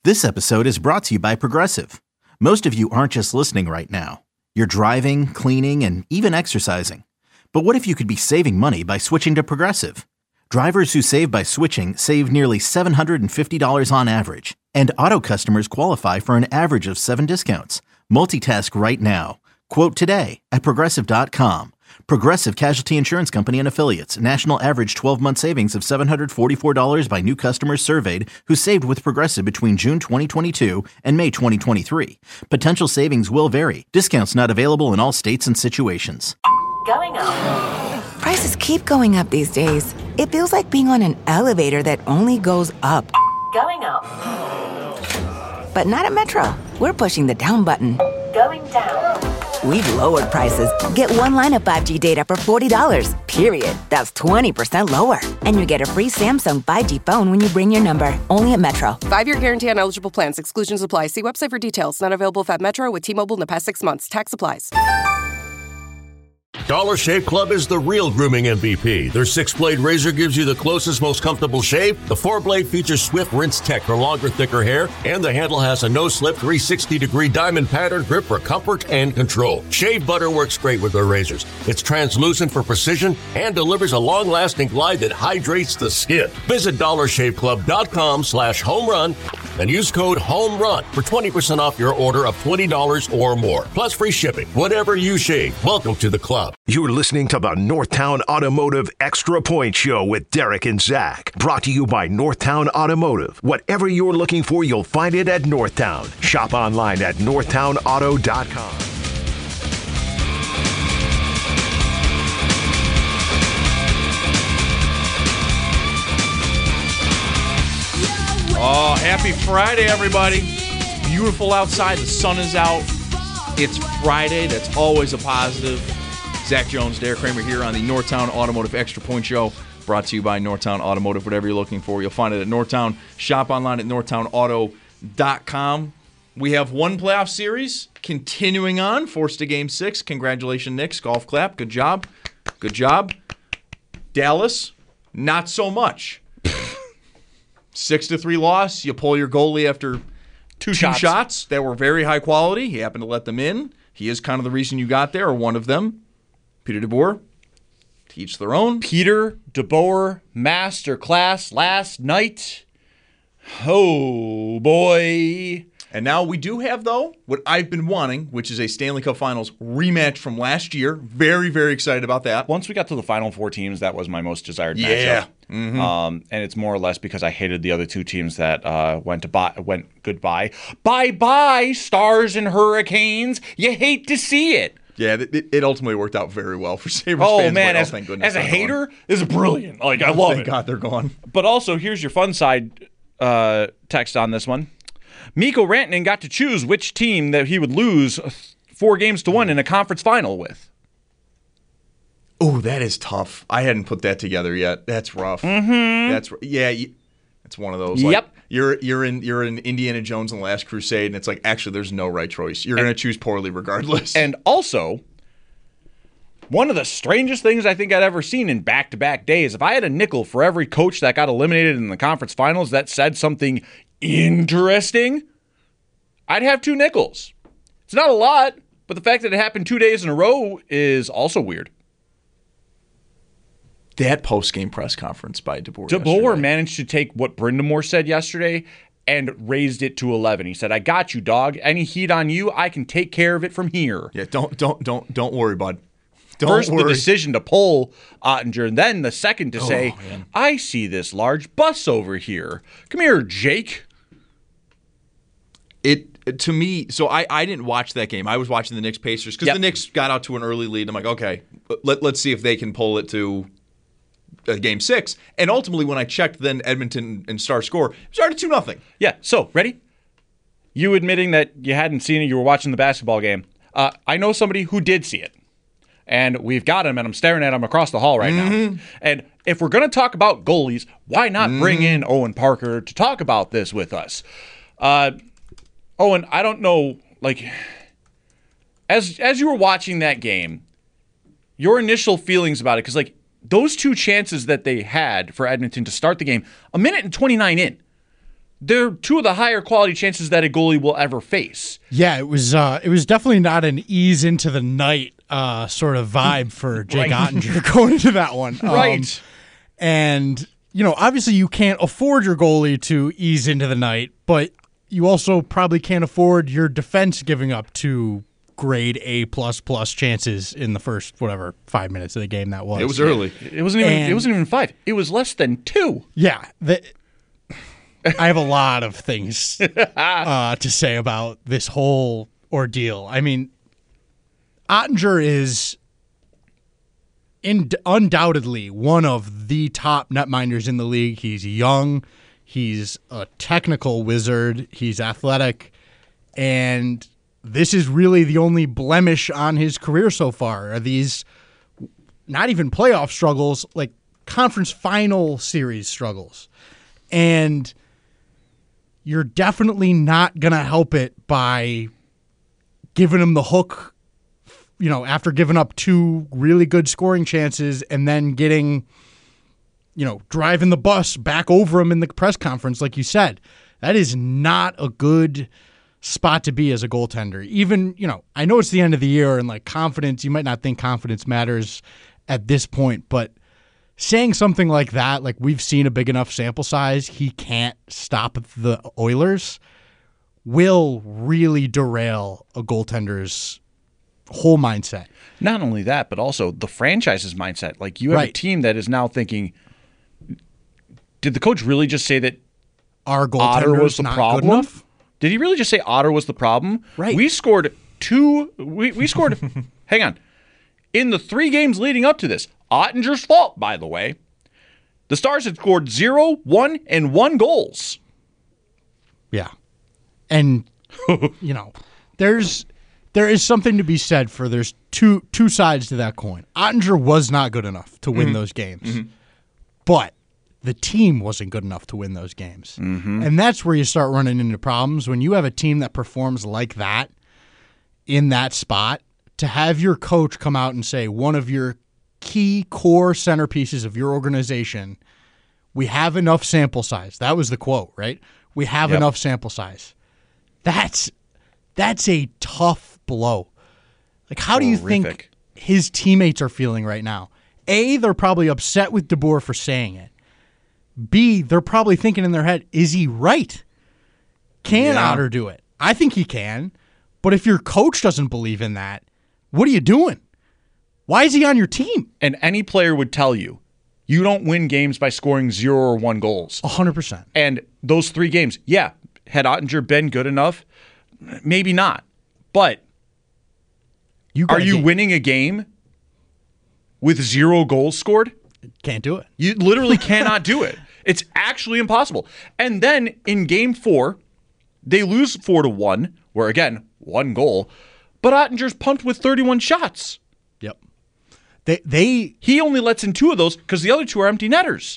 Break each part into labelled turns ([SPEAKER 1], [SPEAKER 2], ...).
[SPEAKER 1] This episode is brought to you by Progressive. Most of you aren't just listening right now. You're driving, cleaning, and even exercising. But what if you could be saving money by switching to Progressive? Drivers who save by switching save nearly $750 on average. And auto customers qualify for an average of 7 discounts. Multitask right now. Quote today at Progressive.com. Progressive Casualty Insurance Company and Affiliates. National average 12-month savings of $744 by new customers surveyed who saved with Progressive between June 2022 and May 2023. Potential savings will vary. Discounts not available in all states and situations.
[SPEAKER 2] Going up.
[SPEAKER 3] Prices keep going up these days. It feels like being on an elevator that only goes up.
[SPEAKER 2] Going up.
[SPEAKER 3] But not at Metro. We're pushing the down button.
[SPEAKER 2] Going down.
[SPEAKER 3] We've lowered prices. Get one line of 5G data for $40, period. That's 20% lower. And you get a free Samsung 5G phone when you bring your number. Only at Metro.
[SPEAKER 4] 5-year guarantee on eligible plans. Exclusions apply. See website for details. Not available at Metro with T-Mobile in the past 6 months. Tax applies.
[SPEAKER 5] Dollar Shave Club is the real grooming MVP. Their 6-blade razor gives you the closest, most comfortable shave. The 4-blade features Swift Rinse Tech for longer, thicker hair. And the handle has a no-slip 360-degree diamond pattern grip for comfort and control. Shave butter works great with their razors. It's translucent for precision and delivers a long-lasting glide that hydrates the skin. Visit DollarShaveClub.com/homerun and use code HOMERUN for 20% off your order of $20 or more. Plus free shipping. Whatever you shave, welcome to the club.
[SPEAKER 6] You're listening to the Northtown Automotive Extra Point Show with Derek and Zach. Brought to you by Northtown Automotive. Whatever you're looking for, you'll find it at Northtown. Shop online at northtownauto.com.
[SPEAKER 7] Oh, happy Friday, everybody. It's beautiful outside. The sun is out. It's Friday. That's always a positive. Zach Jones, Derek Kramer here on the Northtown Automotive Extra Point Show, brought to you by Northtown Automotive. Whatever you're looking for, you'll find it at Northtown. Shop online at northtownauto.com. We have one playoff series continuing on, forced to Game 6. Congratulations, Knicks. Golf clap. Good job. Good job. Dallas, not so much. 6-3 loss. You pull your goalie after two shots that were very high quality. He happened to let them in. He is kind of the reason you got there, or one of them. Peter DeBoer, to each their own.
[SPEAKER 8] Peter DeBoer masterclass last night. Oh, boy.
[SPEAKER 7] And now we do have, though, what I've been wanting, which is a Stanley Cup Finals rematch from last year. Very, very excited about that.
[SPEAKER 8] Once we got to the final 4 teams, that was my most desired matchup.
[SPEAKER 7] Yeah. Mm-hmm.
[SPEAKER 8] And it's more or less because I hated the other 2 teams that went goodbye. Bye-bye, Stars and Hurricanes. You hate to see it.
[SPEAKER 7] Yeah, it ultimately worked out very well for Sabres
[SPEAKER 8] fans.
[SPEAKER 7] Oh,
[SPEAKER 8] man,
[SPEAKER 7] thank goodness
[SPEAKER 8] as a hater, this is brilliant. Like, I love it.
[SPEAKER 7] Thank God they're gone.
[SPEAKER 8] But also, here's your fun side text on this one. Mikko Rantanen got to choose which team that he would lose 4 games to 1 in a conference final with.
[SPEAKER 7] Oh, that is tough. I hadn't put that together yet. That's rough.
[SPEAKER 8] Mm-hmm.
[SPEAKER 7] It's one of those.
[SPEAKER 8] Yep.
[SPEAKER 7] Like, you're in Indiana Jones and the Last Crusade, and it's like, actually, there's no right choice. You're going to choose poorly regardless.
[SPEAKER 8] And also, one of the strangest things I think I'd ever seen in back-to-back days, if I had a nickel for every coach that got eliminated in the conference finals that said something interesting, I'd have 2 nickels. It's not a lot, but the fact that it happened 2 days in a row is also weird.
[SPEAKER 7] That post-game press conference by DeBoer.
[SPEAKER 8] DeBoer managed to take what Brindamore said yesterday and raised it to 11. He said, "I got you, dog. Any heat on you, I can take care of it from here."
[SPEAKER 7] Yeah, don't worry, bud.
[SPEAKER 8] First, the decision to pull Ottinger, and then the second to say, man, "I see this large bus over here. Come here, Jake."
[SPEAKER 7] To me, so I didn't watch that game. I was watching the Knicks Pacers because the Knicks got out to an early lead. I'm like, okay, let's see if they can pull it to Game 6. And ultimately, when I checked then Edmonton and Star score, it started 2-0.
[SPEAKER 8] Yeah, so, ready? You admitting that you hadn't seen it, you were watching the basketball game. I know somebody who did see it. And we've got him, and I'm staring at him across the hall right now. And if we're going to talk about goalies, why not bring in Owen Parker to talk about this with us? Owen, I don't know, like, as you were watching that game, your initial feelings about it, because, like, those 2 chances that they had for Edmonton to start the game, 1 minute and 29 in,
[SPEAKER 7] they're two of the higher quality chances that a goalie will ever face.
[SPEAKER 9] Yeah, it was definitely not an ease into the night sort of vibe for Jake Ottinger going into that one.
[SPEAKER 7] Right.
[SPEAKER 9] And, obviously you can't afford your goalie to ease into the night, but you also probably can't afford your defense giving up 2 grade A++ chances in the first 5 minutes of the game that was.
[SPEAKER 7] It was early. It wasn't even 5. It was less than 2.
[SPEAKER 9] Yeah. I have a lot of things to say about this whole ordeal. I mean, Ottinger is undoubtedly one of the top netminders in the league. He's young. He's a technical wizard. He's athletic. And this is really the only blemish on his career so far, are these not even playoff struggles, like conference final series struggles. And you're definitely not going to help it by giving him the hook, after giving up 2 really good scoring chances and then getting, driving the bus back over him in the press conference, like you said. That is not a good spot to be as a goaltender. Even, I know it's the end of the year and like confidence, you might not think confidence matters at this point, but saying something like that, like we've seen a big enough sample size, he can't stop the Oilers, will really derail a goaltender's whole mindset.
[SPEAKER 7] Not only that, but also the franchise's mindset. Like you have a team that is now thinking, did the coach really just say that
[SPEAKER 9] our
[SPEAKER 7] Otter was the problem? Did he really just say Otter was the problem?
[SPEAKER 9] Right.
[SPEAKER 7] We scored 2. We scored. Hang on. In the 3 games leading up to this, Ottinger's fault, by the way, the Stars had scored 0, 1, and 1 goals.
[SPEAKER 9] Yeah. And, there is something to be said for there's two sides to that coin. Ottinger was not good enough to win those games. But the team wasn't good enough to win those games. And that's where you start running into problems. When you have a team that performs like that in that spot, to have your coach come out and say one of your key core centerpieces of your organization, we have enough sample size. That was the quote, right? We have enough sample size. That's a tough blow. Like, how do you think his teammates are feeling right now? A, they're probably upset with DeBoer for saying it. B, they're probably thinking in their head, is he right? Can Otter do it? I think he can. But if your coach doesn't believe in that, what are you doing? Why is he on your team?
[SPEAKER 7] And any player would tell you, you don't win games by scoring 0 or 1 goals.
[SPEAKER 9] 100%.
[SPEAKER 7] And those 3 games, had Ottinger been good enough? Maybe not. But are you winning a game with 0 goals scored?
[SPEAKER 9] Can't do it.
[SPEAKER 7] You literally cannot do it. It's actually impossible. And then in game 4, they lose 4-1, where again, 1 goal, but Ottinger's pumped with 31 shots.
[SPEAKER 9] Yep.
[SPEAKER 7] He only lets in 2 of those because the other 2 are empty netters.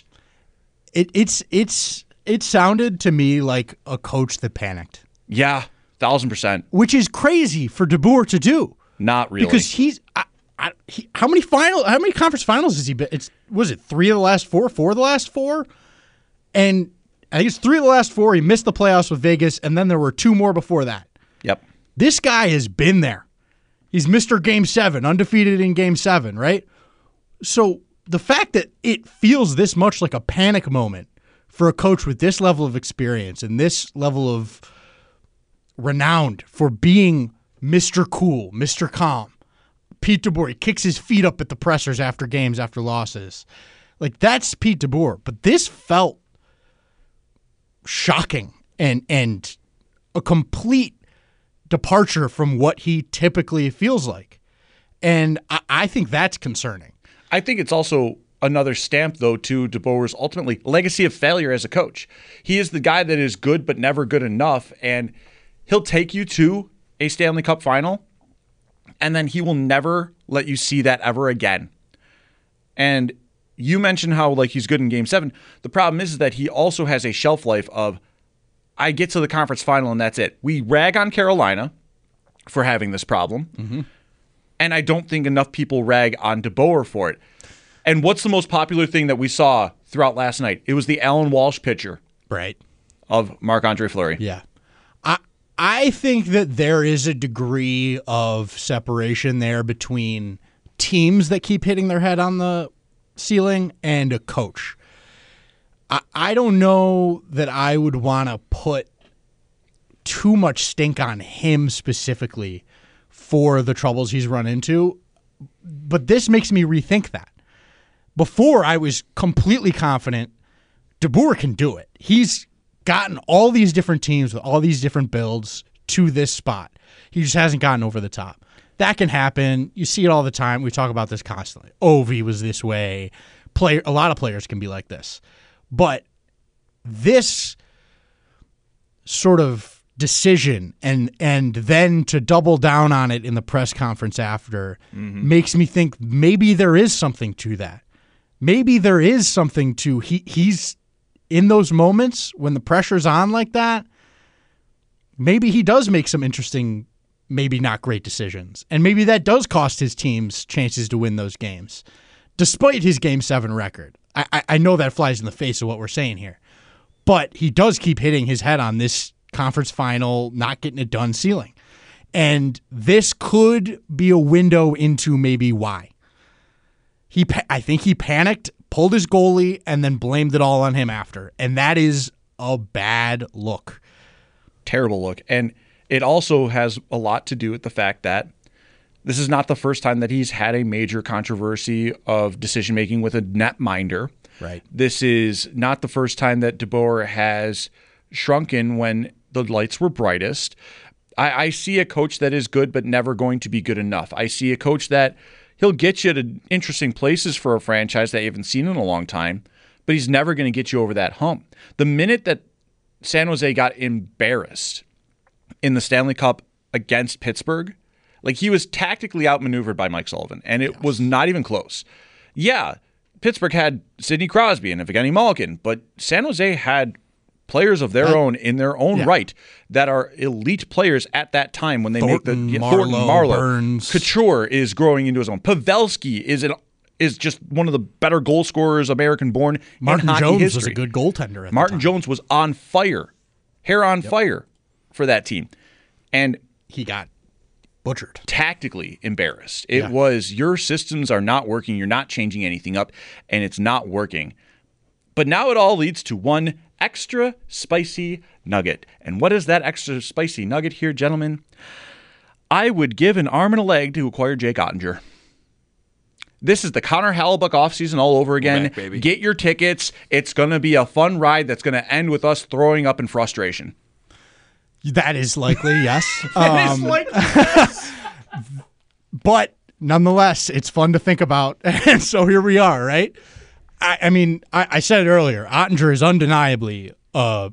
[SPEAKER 9] It sounded to me like a coach that panicked.
[SPEAKER 7] Yeah, 1,000%.
[SPEAKER 9] Which is crazy for DeBoer to do.
[SPEAKER 7] Not really.
[SPEAKER 9] Because how many conference finals has he been? Was it 3 of the last 4, 4 of the last 4? And I think it's 3 of the last 4. He missed the playoffs with Vegas, and then there were 2 more before that.
[SPEAKER 7] Yep.
[SPEAKER 9] This guy has been there. He's Mr. Game 7, undefeated in Game 7, right? So the fact that it feels this much like a panic moment for a coach with this level of experience and this level of renowned for being Mr. Cool, Mr. Calm, Pete DeBoer, he kicks his feet up at the pressers after games, after losses. Like, that's Pete DeBoer. But this felt shocking and a complete departure from what he typically feels like. And I think that's concerning.
[SPEAKER 7] I think it's also another stamp, though, to DeBoer's ultimately legacy of failure as a coach. He is the guy that is good but never good enough, and he'll take you to a Stanley Cup final, and then he will never let you see that ever again. And you mentioned how he's good in Game 7. The problem is that he also has a shelf life of, I get to the conference final and that's it. We rag on Carolina for having this problem, and I don't think enough people rag on DeBoer for it. And what's the most popular thing that we saw throughout last night? It was the Alan Walsh picture.
[SPEAKER 9] Right.
[SPEAKER 7] of Marc-Andre Fleury.
[SPEAKER 9] Yeah. I think that there is a degree of separation there between teams that keep hitting their head on the ceiling and a coach. I don't know that I would want to put too much stink on him specifically for the troubles he's run into, but this makes me rethink that. Before, I was completely confident DeBoer can do it. He's gotten all these different teams with all these different builds to this spot. He just hasn't gotten over the top. That can happen. You see it all the time. We talk about this constantly. Ovi was this way. A lot of players can be like this. But this sort of decision and then to double down on it in the press conference after makes me think maybe there is something to that. Maybe there is something to he's in those moments when the pressure's on like that, maybe he does make some interesting, maybe not great decisions. And maybe that does cost his teams chances to win those games, despite his Game 7 record. I know that flies in the face of what we're saying here. But he does keep hitting his head on this conference final, not getting it done ceiling. And this could be a window into maybe why. I think he panicked, pulled his goalie, and then blamed it all on him after. And that is a bad look.
[SPEAKER 7] Terrible look. And it also has a lot to do with the fact that this is not the first time that he's had a major controversy of decision-making with a netminder.
[SPEAKER 9] Right.
[SPEAKER 7] This is not the first time that DeBoer has shrunken when the lights were brightest. I see a coach that is good but never going to be good enough. I see a coach that he'll get you to interesting places for a franchise that you haven't seen in a long time, but he's never going to get you over that hump. The minute that San Jose got embarrassed in the Stanley Cup against Pittsburgh, like he was tactically outmaneuvered by Mike Sullivan, and it was not even close. Yeah, Pittsburgh had Sidney Crosby and Evgeny Malkin, but San Jose had players of their own in their own right that are elite players at that time when they
[SPEAKER 9] Thornton,
[SPEAKER 7] make the Thornton, Marlowe,
[SPEAKER 9] Burns.
[SPEAKER 7] Couture is growing into his own. Pavelski is just one of the better goal scorers American-born
[SPEAKER 9] Martin
[SPEAKER 7] in hockey
[SPEAKER 9] Jones
[SPEAKER 7] history.
[SPEAKER 9] was a good goaltender at
[SPEAKER 7] Martin
[SPEAKER 9] the time.
[SPEAKER 7] Jones was on fire, hair on fire for that team. And
[SPEAKER 9] he got butchered.
[SPEAKER 7] Tactically embarrassed. It was, your systems are not working, you're not changing anything up, and it's not working. But now it all leads to one extra spicy nugget. And what is that extra spicy nugget here, gentlemen? I would give an arm and a leg to acquire Jake Ottinger. This is the Connor Hellebuyck offseason all over again.
[SPEAKER 8] Back, baby.
[SPEAKER 7] Get your tickets. It's going to be a fun ride that's going to end with us throwing up in frustration.
[SPEAKER 9] That is likely, yes.
[SPEAKER 7] That is likely, yes.
[SPEAKER 9] But nonetheless, it's fun to think about. And so here we are, right? I mean, I said it earlier. Ottinger is undeniably an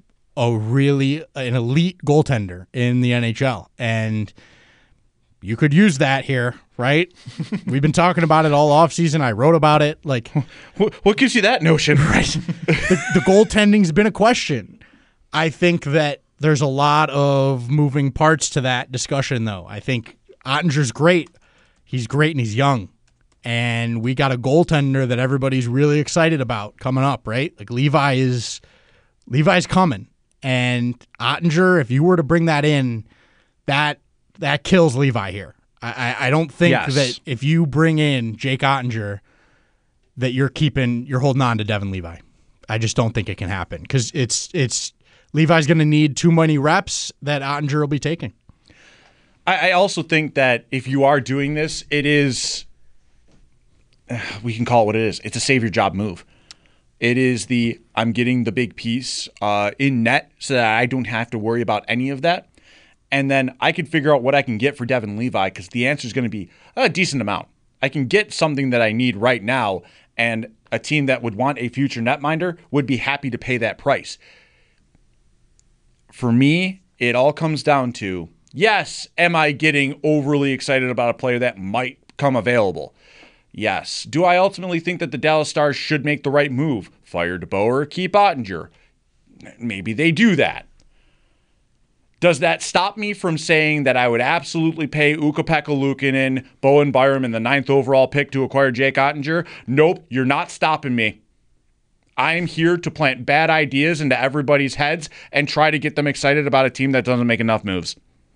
[SPEAKER 9] elite goaltender in the NHL. And you could use that here, right? We've been talking about it all offseason. I wrote about it. Like,
[SPEAKER 7] what gives you that notion?
[SPEAKER 9] Right. The goaltending's been a question. I think that there's a lot of moving parts to that discussion, though. I think Ottinger's great. He's great and he's young. And we got a goaltender that everybody's really excited about coming up, right? Like Levi's coming. And Ottinger, if you were to bring that in, that kills Levi here. I don't think that if you bring in Jake Ottinger, that you're holding on to Devin Levi. I just don't think it can happen because it's Levi's going to need too many reps that Ottinger will be taking.
[SPEAKER 7] I also think that if you are doing this, it is, we can call it what it is. It's a save your job move. It is I'm getting the big piece in net so that I don't have to worry about any of that. And then I can figure out what I can get for Devin Levi because the answer is going to be a decent amount. I can get something that I need right now, and a team that would want a future netminder would be happy to pay that price. For me, it all comes down to, yes, am I getting overly excited about a player that might come available? Yes. Do I ultimately think that the Dallas Stars should make the right move? Fire DeBoer, keep Ottinger. Maybe they do that. Does that stop me from saying that I would absolutely pay Ukko-Pekka Luukkonen, Bowen Byram, and the 9th overall pick to acquire Jake Ottinger? Nope, you're not stopping me.
[SPEAKER 8] I'm here to plant bad ideas into everybody's heads and try to get them excited about a team that doesn't make enough moves.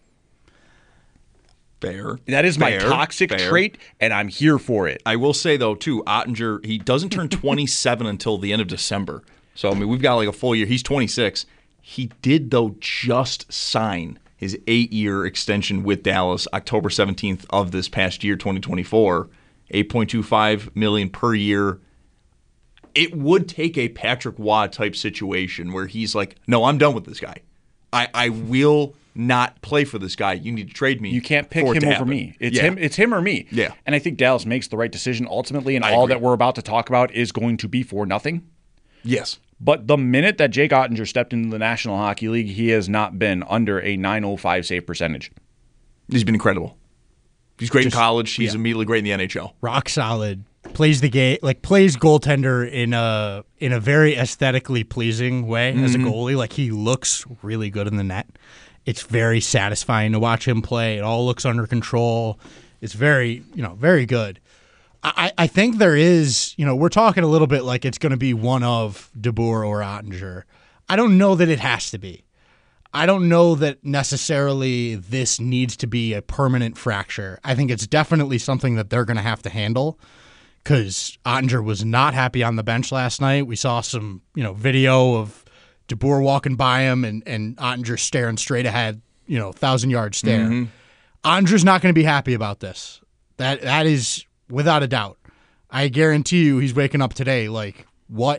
[SPEAKER 7] Fair.
[SPEAKER 8] That is my toxic trait, and I'm here for it.
[SPEAKER 7] I will say, though, too, Ottinger, he doesn't turn 27 until the end of December. So, I mean, we've got like a full year. He's 26. He did, though, just sign his 8-year extension with Dallas October 17th of this past year, 2024. $8.25 million per year. It would take a Patrick Waugh type situation where he's like, no, I'm done with this guy. I will not play for this guy. You need to trade me.
[SPEAKER 8] You can't pick him over me. It's him or me.
[SPEAKER 7] Yeah.
[SPEAKER 8] And I think Dallas makes the right decision ultimately, and
[SPEAKER 7] I
[SPEAKER 8] all
[SPEAKER 7] agree.
[SPEAKER 8] that we're about to talk about is going to be for nothing.
[SPEAKER 7] Yes.
[SPEAKER 8] But the minute that Jake Ottinger stepped into the National Hockey League, he has not been under a .905 save percentage.
[SPEAKER 7] He's been incredible. He's great in college. He's immediately great in the NHL.
[SPEAKER 9] Rock solid. Plays the game, plays goaltender in a very aesthetically pleasing way as a goalie. Like, he looks really good in the net. It's very satisfying to watch him play. It all looks under control. It's very, very good. I think there is, we're talking a little bit like it's going to be one of DeBoer or Ottinger. I don't know that it has to be. I don't know that necessarily this needs to be a permanent fracture. I think it's definitely something that they're going to have to handle, because Ottinger was not happy on the bench last night. We saw some, video of DeBoer walking by him and Ottinger staring straight ahead, 1,000-yard stare. Ottinger's not going to be happy about this. That is without a doubt. I guarantee you he's waking up today like, what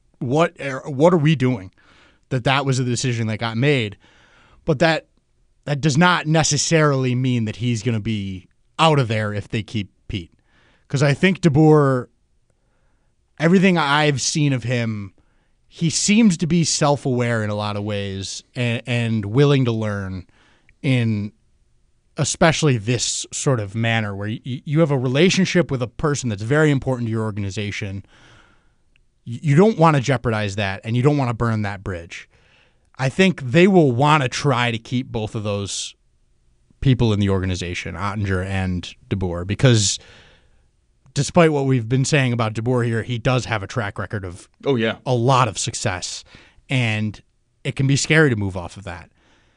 [SPEAKER 9] are we doing? That was a decision that got made. But that does not necessarily mean that he's going to be out of there if they keep Pete. Because I think DeBoer, everything I've seen of him, he seems to be self-aware in a lot of ways and willing to learn in especially this sort of manner where you have a relationship with a person that's very important to your organization. You don't want to jeopardize that, and you don't want to burn that bridge. I think they will want to try to keep both of those people in the organization, Ottinger and DeBoer, because despite what we've been saying about DeBoer here, he does have a track record of a lot of success, and it can be scary to move off of that.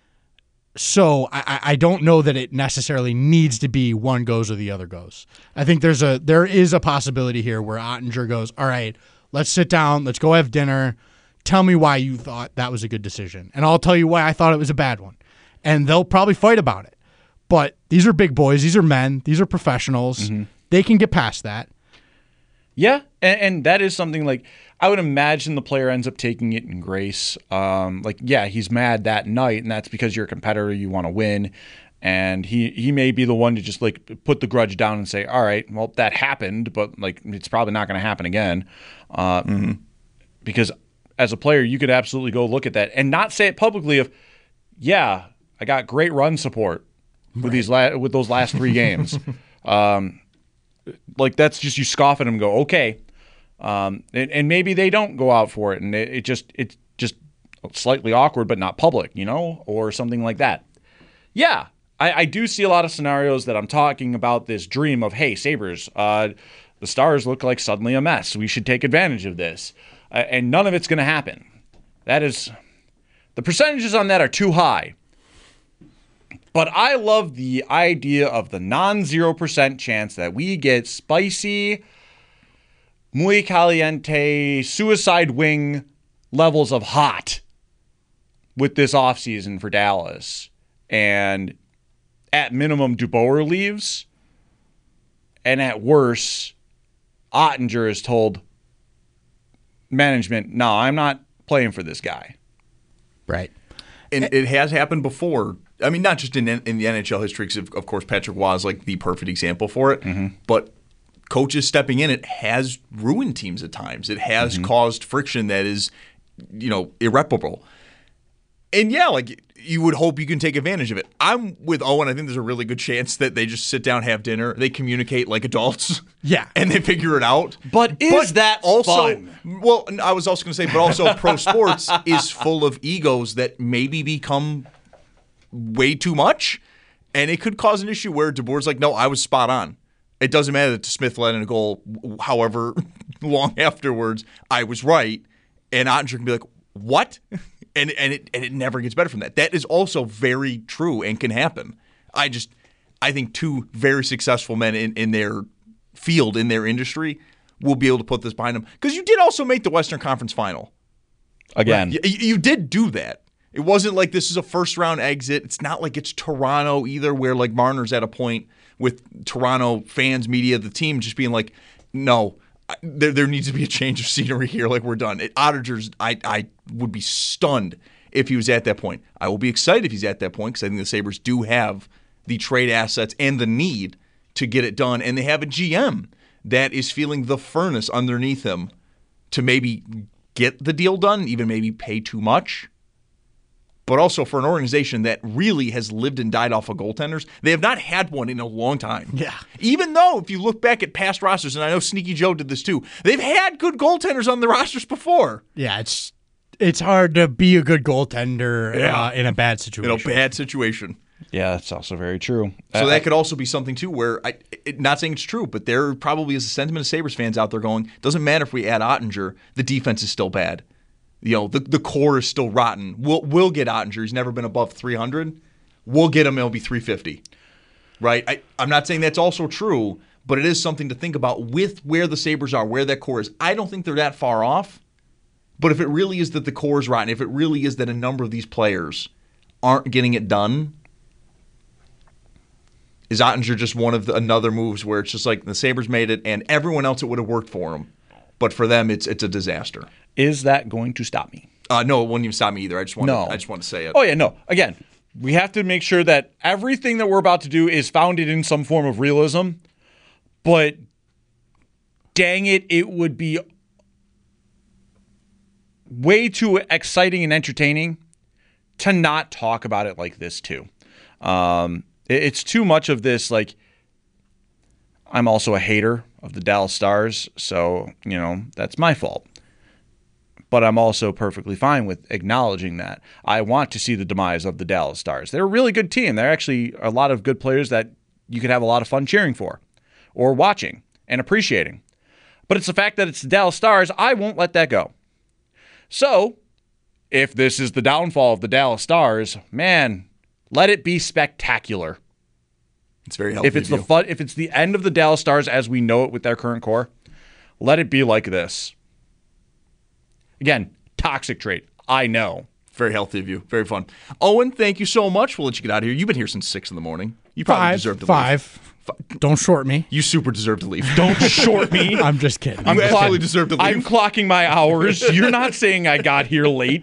[SPEAKER 9] So I don't know that it necessarily needs to be one goes or the other goes. I think there is a possibility here where Ottinger goes, all right, let's sit down, let's go have dinner, tell me why you thought that was a good decision, and I'll tell you why I thought it was a bad one. And they'll probably fight about it. But these are big boys, these are men, these are professionals. They can get past that.
[SPEAKER 8] Yeah, and that is something like I would imagine the player ends up taking it in grace. He's mad that night, and that's because you're a competitor, you want to win, and he may be the one to just like put the grudge down and say, all right, well, that happened, but like it's probably not going to happen again. Because as a player, you could absolutely go look at that and not say it publicly of, yeah, I got great run support with with those last 3 games. Like that's just you scoff at them and go, okay. And maybe they don't go out for it, and it's just slightly awkward, but not public, or something like that. Yeah, I do see a lot of scenarios that I'm talking about this dream of, hey, Sabres, the Stars look like suddenly a mess. We should take advantage of this. And none of it's going to happen. The percentages on that are too high. But I love the idea of the non-0% chance that we get spicy, muy caliente, suicide wing levels of hot with this offseason for Dallas. And at minimum, DeBoer leaves. And at worst, Ottinger is told management, no, I'm not playing for this guy.
[SPEAKER 9] Right.
[SPEAKER 7] And it has happened before. I mean, not just in the NHL history, because of course Patrick Waugh is like the perfect example for it. But coaches stepping in, it has ruined teams at times. It has caused friction that is, irreparable. And yeah, like you would hope you can take advantage of it. I'm with Owen. I think there's a really good chance that they just sit down, have dinner, they communicate like adults.
[SPEAKER 9] Yeah.
[SPEAKER 7] And they figure it out.
[SPEAKER 8] But that
[SPEAKER 7] also
[SPEAKER 8] fun?
[SPEAKER 7] Well, I was also going to say, but also pro sports is full of egos that maybe become way too much, and it could cause an issue where DeBoer's like, no, I was spot on. It doesn't matter that Smith led in a goal, however long afterwards, I was right, and Ottinger can be like, what? And it never gets better from that. That is also very true and can happen. I think two very successful men in their field, in their industry, will be able to put this behind them. Because you did also make the Western Conference Final.
[SPEAKER 8] Again.
[SPEAKER 7] Right? You did do that. It wasn't like this is a first-round exit. It's not like it's Toronto either, where like Marner's at a point with Toronto fans, media, the team just being like, no, there needs to be a change of scenery here. Like, we're done. Ottinger's, I would be stunned if he was at that point. I will be excited if he's at that point because I think the Sabres do have the trade assets and the need to get it done. And they have a GM that is feeling the furnace underneath him to maybe get the deal done, even maybe pay too much. But also for an organization that really has lived and died off of goaltenders, they have not had one in a long time.
[SPEAKER 9] Yeah.
[SPEAKER 7] Even though, if you look back at past rosters, and I know Sneaky Joe did this too, they've had good goaltenders on the rosters before.
[SPEAKER 9] Yeah, it's hard to be a good goaltender in a bad situation.
[SPEAKER 8] Yeah, that's also very true.
[SPEAKER 7] So that could also be something too where, not saying it's true, but there probably is a sentiment of Sabres fans out there going, doesn't matter if we add Ottinger, the defense is still bad. You know, the core is still rotten. We'll get Ottinger. He's never been above 300. We'll get him. It'll be 350. Right? I'm not saying that's also true, but it is something to think about with where the Sabres are, where that core is. I don't think they're that far off. But if it really is that the core is rotten, if it really is that a number of these players aren't getting it done, is Ottinger just one of another moves where it's just like the Sabres made it and everyone else it would have worked for them. But for them, it's a disaster.
[SPEAKER 8] Is that going to stop me?
[SPEAKER 7] No, it wouldn't even stop me either. I just want to say it.
[SPEAKER 8] Oh, yeah, no. Again, we have to make sure that everything that we're about to do is founded in some form of realism. But dang it, it would be way too exciting and entertaining to not talk about it like this, too. It's too much of this, like, I'm also a hater of the Dallas Stars, so, that's my fault. But I'm also perfectly fine with acknowledging that. I want to see the demise of the Dallas Stars. They're a really good team. They're actually a lot of good players that you could have a lot of fun cheering for or watching and appreciating. But it's the fact that it's the Dallas Stars, I won't let that go. So, if this is the downfall of the Dallas Stars, man, let it be spectacular.
[SPEAKER 7] It's very healthy.
[SPEAKER 8] If it's the end of the Dallas Stars as we know it with their current core, let it be like this. Again, toxic trait. I know.
[SPEAKER 7] Very healthy of you. Very fun. Owen, thank you so much. We'll let you get out of here. You've been here since 6 in the morning. You probably deserve to leave.
[SPEAKER 9] 5. Don't short me.
[SPEAKER 7] You super deserve to leave.
[SPEAKER 8] Don't short me.
[SPEAKER 9] I'm just kidding.
[SPEAKER 7] You absolutely deserve to leave.
[SPEAKER 8] I'm clocking my hours. You're not saying I got here late.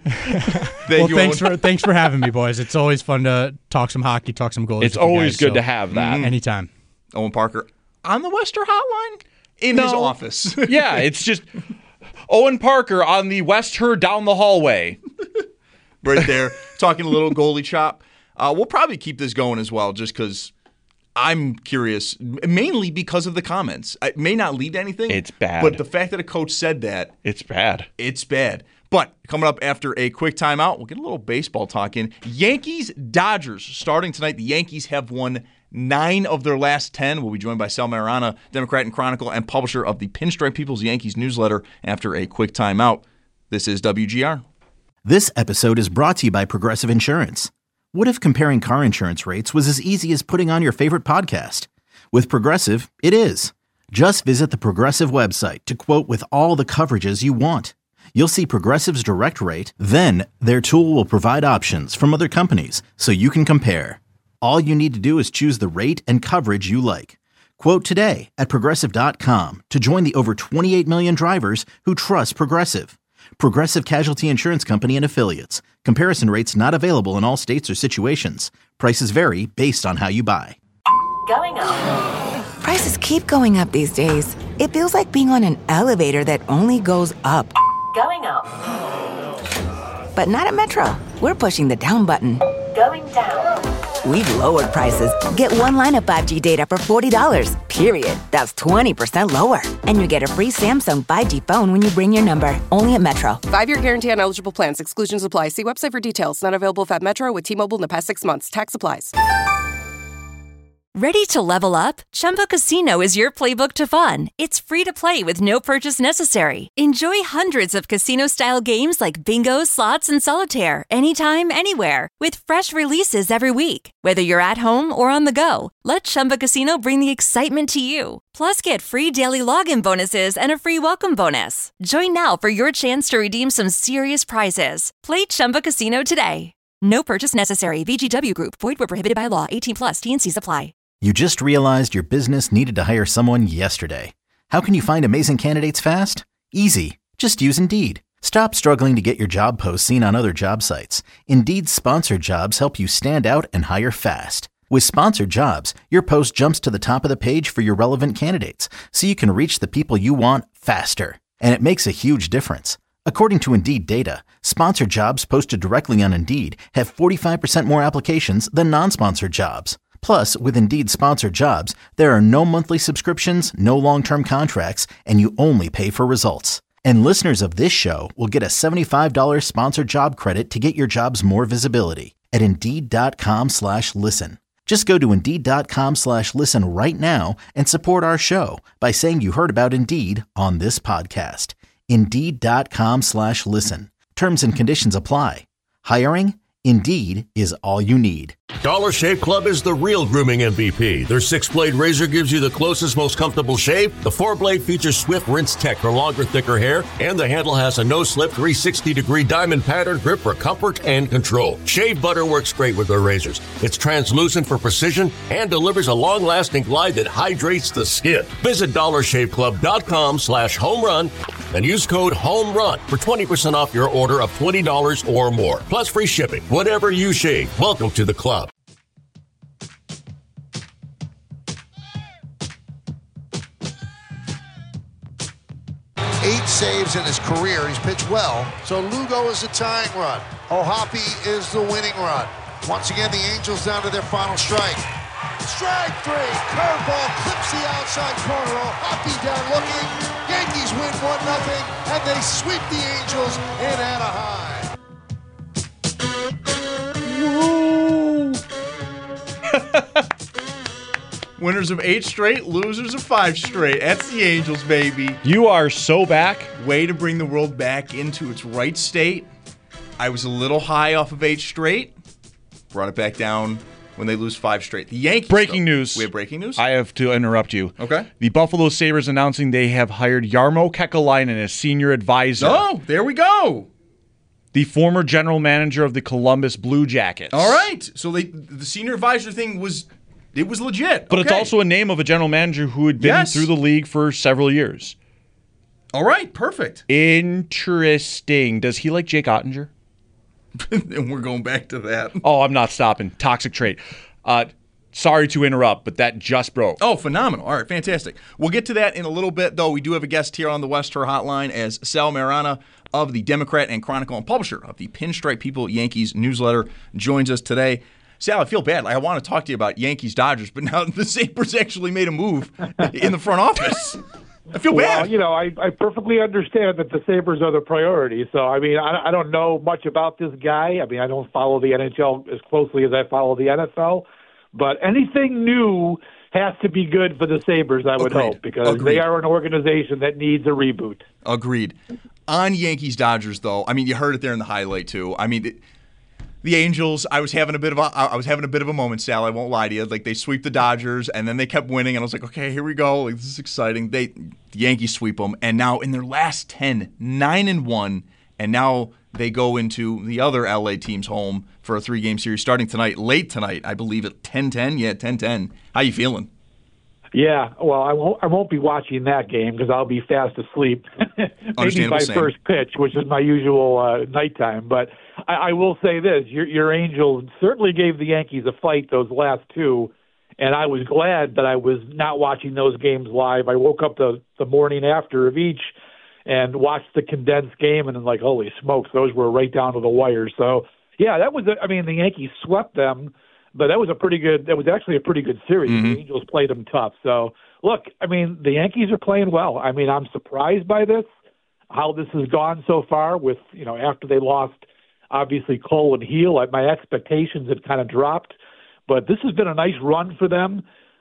[SPEAKER 9] Thanks for having me, boys. It's always fun to talk some hockey, talk some goalies.
[SPEAKER 8] It's always good to have that.
[SPEAKER 9] Anytime.
[SPEAKER 7] Owen Parker on the Wester Hotline in his office.
[SPEAKER 8] Yeah, it's just Owen Parker on the Wester down the hallway.
[SPEAKER 7] Right there, talking a little goalie chop. We'll probably keep this going as well just because I'm curious, mainly because of the comments. It may not lead to anything.
[SPEAKER 8] It's bad.
[SPEAKER 7] But the fact that a coach said that.
[SPEAKER 8] It's bad.
[SPEAKER 7] It's bad. But coming up after a quick timeout, we'll get a little baseball talk in. Yankees-Dodgers starting tonight. The Yankees have won 9 of their last 10. We'll be joined by Sal Marana, Democrat and Chronicle, and publisher of the Pinstripe People's Yankees newsletter after a quick timeout. This is WGR.
[SPEAKER 1] This episode is brought to you by Progressive Insurance. What if comparing car insurance rates was as easy as putting on your favorite podcast? With Progressive, it is. Just visit the Progressive website to quote with all the coverages you want. You'll see Progressive's direct rate, then their tool will provide options from other companies so you can compare. All you need to do is choose the rate and coverage you like. Quote today at Progressive.com to join the over 28 million drivers who trust Progressive. Progressive Casualty Insurance Company and Affiliates. Comparison rates not available in all states or situations. Prices vary based on how you buy.
[SPEAKER 2] Going up.
[SPEAKER 3] Prices keep going up these days. It feels like being on an elevator that only goes up.
[SPEAKER 2] Going up.
[SPEAKER 3] But not at Metro. We're pushing the down button.
[SPEAKER 2] Going down.
[SPEAKER 3] We've lowered prices. Get one line of 5G data for $40, period. That's 20% lower. And you get a free Samsung 5G phone when you bring your number. Only at Metro.
[SPEAKER 4] 5-year guarantee on eligible plans. Exclusions apply. See website for details. Not available at Metro with T-Mobile in the past 6 months. Tax applies.
[SPEAKER 10] Ready to level up? Chumba Casino is your playbook to fun. It's free to play with no purchase necessary. Enjoy hundreds of casino-style games like bingo, slots, and solitaire anytime, anywhere with fresh releases every week. Whether you're at home or on the go, let Chumba Casino bring the excitement to you. Plus, get free daily login bonuses and a free welcome bonus. Join now for your chance to redeem some serious prizes. Play Chumba Casino today. No purchase necessary. VGW Group. Void where prohibited by law. 18+. T&Cs apply.
[SPEAKER 1] You just realized your business needed to hire someone yesterday. How can you find amazing candidates fast? Easy. Just use Indeed. Stop struggling to get your job posts seen on other job sites. Indeed's sponsored jobs help you stand out and hire fast. With sponsored jobs, your post jumps to the top of the page for your relevant candidates, so you can reach the people you want faster. And it makes a huge difference. According to Indeed data, sponsored jobs posted directly on Indeed have 45% more applications than non-sponsored jobs. Plus, with Indeed sponsored jobs, there are no monthly subscriptions, no long-term contracts, and you only pay for results. And listeners of this show will get a $75 sponsored job credit to get your jobs more visibility at Indeed.com/listen. Just go to Indeed.com/listen right now and support our show by saying you heard about Indeed on this podcast. Indeed.com/listen. Terms and conditions apply. Hiring? Indeed is all you need.
[SPEAKER 5] Dollar Shave Club is the real grooming MVP. Their 6-blade razor gives you the closest, most comfortable shave. The 4-blade features Swift Rinse Tech for longer, thicker hair, and the handle has a no-slip 360-degree diamond pattern grip for comfort and control. Shave butter works great with their razors. It's translucent for precision and delivers a long-lasting glide that hydrates the skin. Visit DollarShaveClub.com/homerun and use code HOMERUN for 20% off your order of $20 or more, plus free shipping. Whatever you shave, welcome to the club.
[SPEAKER 11] 8 saves in his career. He's pitched well. So Lugo is the tying run. O'Hoppe is the winning run. Once again, the Angels down to their final strike. Strike 3. Curveball clips the outside corner. O'Hoppe down looking. Yankees win 1-0, and they sweep the Angels in Anaheim.
[SPEAKER 7] Winners of 8 straight, losers of 5 straight. That's the Angels, baby.
[SPEAKER 8] You are so back.
[SPEAKER 7] Way to bring the world back into its right state. I was a little high off of 8 straight. Brought it back down when they lose 5 straight. The Yankees.
[SPEAKER 8] Breaking news.
[SPEAKER 7] We have breaking news?
[SPEAKER 8] I have to interrupt you.
[SPEAKER 7] Okay.
[SPEAKER 8] The Buffalo Sabres announcing they have hired Jarmo Kekalainen as senior advisor.
[SPEAKER 7] Oh, there we go.
[SPEAKER 8] The former general manager of the Columbus Blue Jackets.
[SPEAKER 7] All right. So the senior advisor thing was legit.
[SPEAKER 8] But it's also a name of a general manager who had been through the league for several years.
[SPEAKER 7] All right. Perfect.
[SPEAKER 8] Interesting. Does he like Jake Ottinger?
[SPEAKER 7] And we're going back to that.
[SPEAKER 8] Oh, I'm not stopping. Toxic trait. Sorry to interrupt, but that just broke.
[SPEAKER 7] Oh, phenomenal. All right, fantastic. We'll get to that in a little bit, though. We do have a guest here on the West Her Hotline as Sal Marana of the Democrat and Chronicle and publisher of the Pinstripe People Yankees newsletter joins us today. Sal, I feel bad. I want to talk to you about Yankees-Dodgers, but now the Sabres actually made a move in the front office. I feel bad.
[SPEAKER 12] Well, you know, I perfectly understand that the Sabres are the priority. So, I mean, I don't know much about this guy. I mean, I don't follow the NHL as closely as I follow the NFL. But anything new has to be good for the Sabres, I would hope, because they are an organization that needs a reboot.
[SPEAKER 7] Agreed. On Yankees-Dodgers, though, I mean, you heard it there in the highlight, too. I mean, the Angels, I was having a bit of a moment, Sal. I won't lie to you. Like, they sweep the Dodgers, and then they kept winning, and I was like, okay, here we go. Like, this is exciting. The Yankees sweep them, and now in their last 10, 9-1, and now they go into the other LA team's home for a 3-game series starting tonight, late tonight, I believe at 10:10. Yeah, 10:10. How you feeling?
[SPEAKER 12] Yeah, well, I won't be watching that game because I'll be fast asleep. Maybe by first pitch, which is my usual nighttime. But I will say this: your Angels certainly gave the Yankees a fight those last 2, and I was glad that I was not watching those games live. I woke up the morning after of each and watched the condensed game, and then like, holy smokes, those were right down to the wire. So yeah, that was. I mean, the Yankees swept them. But that was actually a pretty good series. Mm-hmm. The Angels played them tough. So, look, I mean, the Yankees are playing well. I mean, I'm surprised by this, how this has gone so far with, you know, after they lost, obviously, Cole and Heel. My expectations had kind of dropped. But this has been a nice run for them.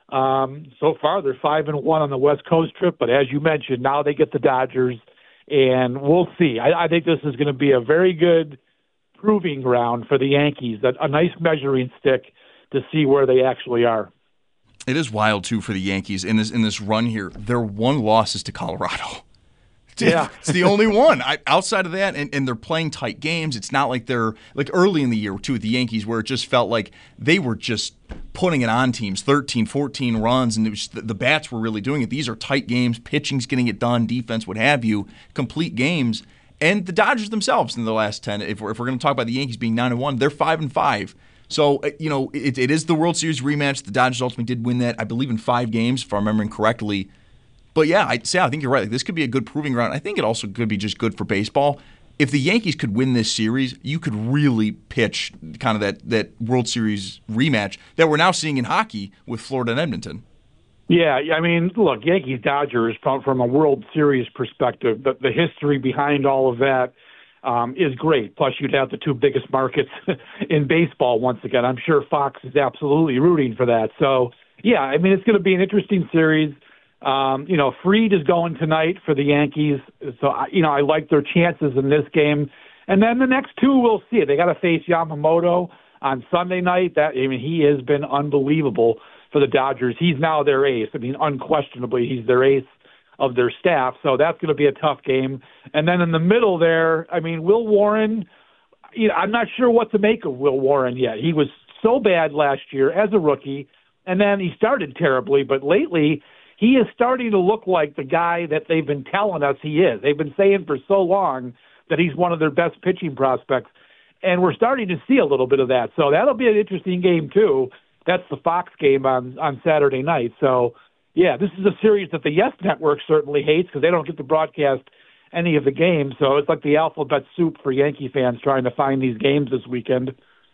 [SPEAKER 12] So far, they're 5-1 on the West Coast trip, but as you mentioned, now they get the Dodgers, and we'll see. I think this is going to be a very good proving ground for the Yankees, a nice measuring stick to see where they actually are.
[SPEAKER 7] It is wild, too, for the Yankees in this run here. Their one loss is to Colorado.
[SPEAKER 12] Yeah.
[SPEAKER 7] It's the only one. Outside of that, and they're playing tight games. It's not like they're like early in the year, too, with the Yankees, where it just felt like they were just putting it on teams, 13, 14 runs, and it was, the bats were really doing it. These are tight games. Pitching's getting it done, defense, what have you, complete games. And the Dodgers themselves in the last 10, if we're going to talk about the Yankees being 9-1, they're 5-5. So, it is the World Series rematch. The Dodgers ultimately did win that, I believe, in 5 games, if I'm remembering correctly. But yeah, I think you're right. Like, this could be a good proving ground. I think it also could be just good for baseball. If the Yankees could win this series, you could really pitch kind of that World Series rematch that we're now seeing in hockey with Florida and Edmonton.
[SPEAKER 12] Yeah, I mean, look, Yankees-Dodgers, from a World Series perspective, the history behind all of that is great. Plus, you'd have the 2 biggest markets in baseball once again. I'm sure Fox is absolutely rooting for that. So, yeah, I mean, it's going to be an interesting series. Fried is going tonight for the Yankees, so I like their chances in this game. And then the next 2, we'll see. They got to face Yamamoto on Sunday night. He has been unbelievable for the Dodgers. He's now their ace. I mean, unquestionably, he's their ace of their staff. So that's going to be a tough game. And then in the middle there, I mean, Will Warren. I'm not sure what to make of Will Warren yet. He was so bad last year as a rookie, and then he started terribly. But lately, he is starting to look like the guy that they've been telling us he is. They've been saying for so long that he's one of their best pitching prospects, and we're starting to see a little bit of that. So that'll be an interesting game, too. That's the Fox game on Saturday night. So, yeah, this is a series that the Yes Network certainly hates because they don't get to broadcast any of the games. So it's like the alphabet soup for Yankee fans trying to find these games this weekend.